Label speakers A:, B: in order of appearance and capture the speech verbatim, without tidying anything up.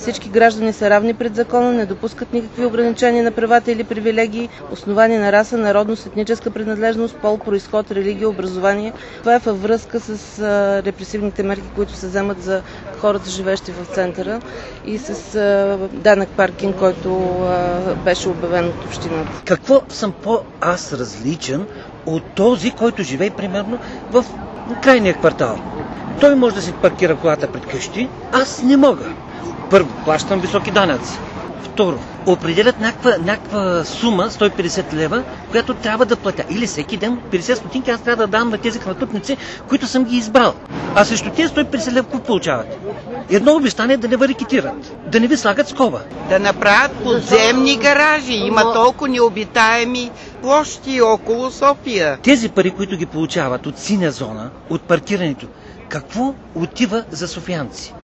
A: всички граждани са равни пред закона, не допускат никакви ограничения на правата или привилегии, основани на раса, народност, етническа принадлежност, пол, произход, религия, образование. Това е във връзка с а, репресивните мерки, които се вземат за хората, живещи в центъра, и с а, данък паркинг, който а, беше обявен от общината.
B: Какво съм по-аз различен от този, който живее примерно в крайния квартал? Той може да си паркира колата пред къщи, аз не мога. Първо, плащам високи данъци. Второ, определят някаква, някаква сума, сто и петдесет лева, която трябва да платя. Или всеки ден петдесет стотинки аз трябва да дам на тези хватутници, които съм ги избрал. А срещу тези сто и петдесет лева какво получават? Едно ви стане да не ви рекетират, да не ви слагат скоба.
C: Да направят подземни гаражи. Има толкова необитаеми площи около София.
B: Тези пари, които ги получават от синя зона, от паркирането, какво отива за софиянци?